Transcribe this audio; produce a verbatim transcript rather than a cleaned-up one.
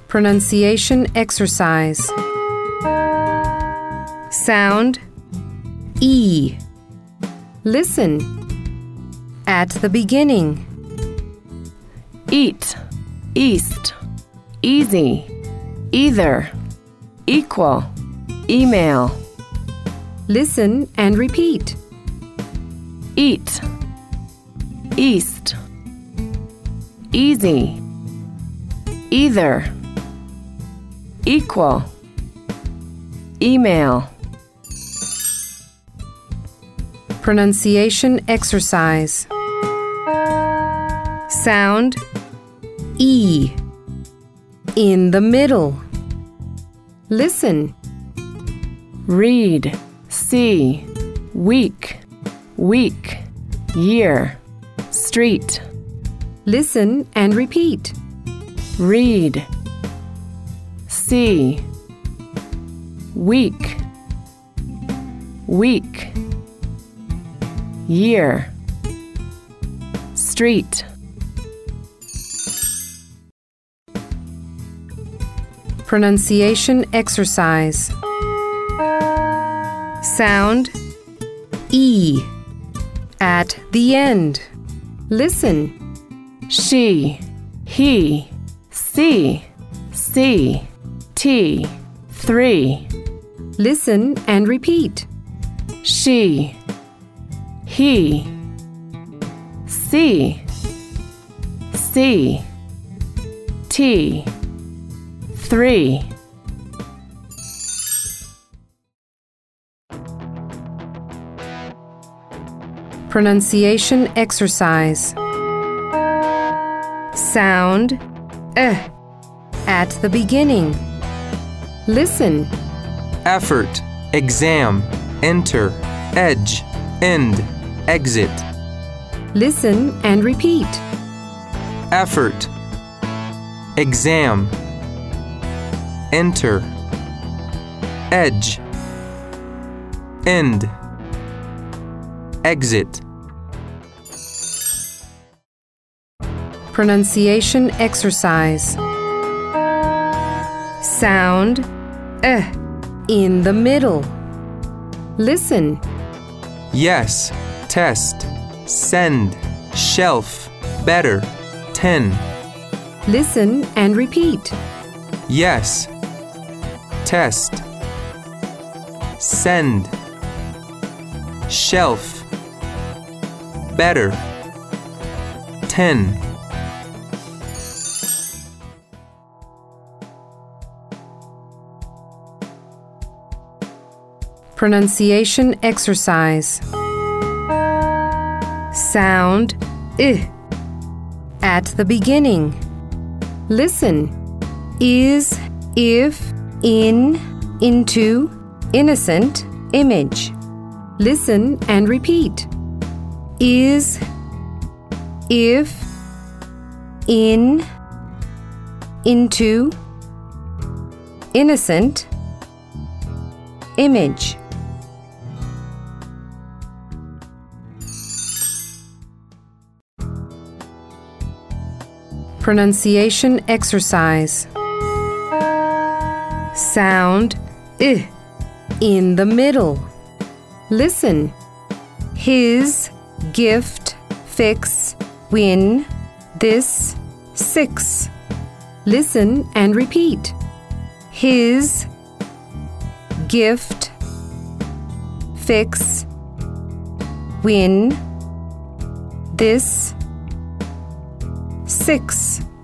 Pronunciation exercise. Sound E. Listen. At the beginning. Eat, east, easy, either, equal, email. Listen and repeat. Eat, east, easy, either, equal, email. Pronunciation exercise. Sound E. In the middle. Listen. Read, see, week, week, year, street. Listen and repeat. Read, see, week, week, year, street. Pronunciation exercise. Sound E. At the end. Listen. She, he, see, see, tea, three. Listen and repeat. She, he, see, see, tea, three. Pronunciation exercise. Sound eh at the beginning. Listen. Effort, exam, enter, edge, end, exit. Listen and repeat. Effort, exam, enter, edge, end, exit. Pronunciation exercise. Sound eh in the middle. Listen. Yes, test, send, shelf, better, ten. Listen and repeat. Yes, test, send, shelf, better, ten. Pronunciation exercise. Sound I at the beginning. Listen. Is, if, in, into, innocent, image. Listen and repeat. Is, if, in, into, innocent, image. Pronunciation exercise. Sound I in the middle. Listen. His, gift, fix, win, this, six. Listen and repeat. His, gift, fix, win, this, six.